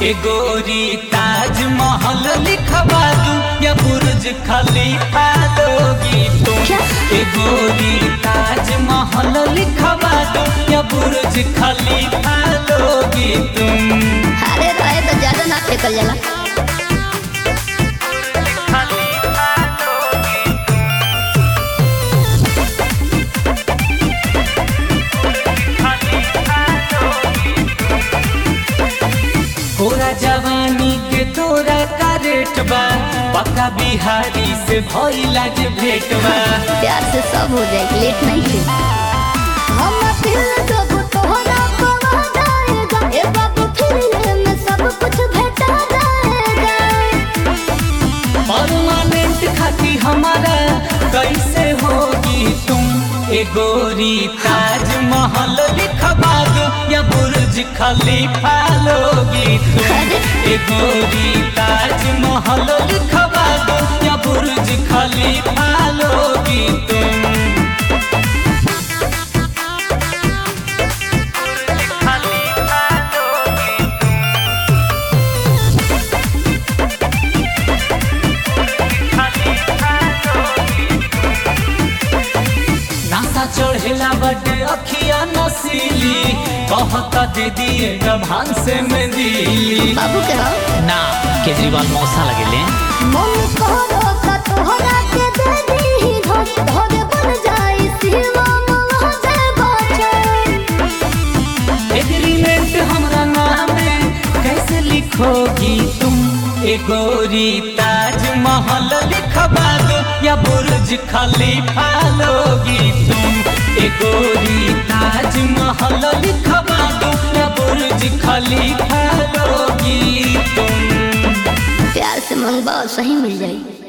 ए गोरी ताजमहल लिखवा दूं या बुर्ज खलीफा लोगी तुम। ए गोरी ताजमहल लिखवा दूं या बुर्ज खलीफा लोगी तुम। अरे रहे तो ज्यादा ना फेंकल जाला। तोरा जवानी के तोरा का रेट बा, पक्का बिहारी से भइला जे भेट बा। प्यार से सब हो जाए, लेट नहीं थे। हम दिल जब तोहरा पवा जाएगा, ए बाबू फिर में सब कुछ भेटा जाएगा। परमानेंट खाती हमारा कैसे होगी तुम। ए गोरी ताजमहल लिखवा दो या बुर्ज खलीफा लोगी तुम। ए गोरी ताजमहल लिखवा दो या बुर्ज खलीफा लोगी तुम। चढ़ेला बटे अखिया नसीली, कहता दे दिए भान से में दिली। बाबू के हो ना केजरीवाल मौसा लगेले। मन करो का तोहरा के दे दी धोर धोर बन जाई सिवा हो जाए बचन। एग्रीमेंट हमरा नाम में कैसे लिखोगी तुम। ए गोरी ताजमहल लिखवा दो या बुर्ज खलीफा लोगी तुम। ए गोरी ताजमहल लिखवा दो या बुर्ज खलीफा लोगी तुम। प्यार से मंगवा सही मिल जाएगी।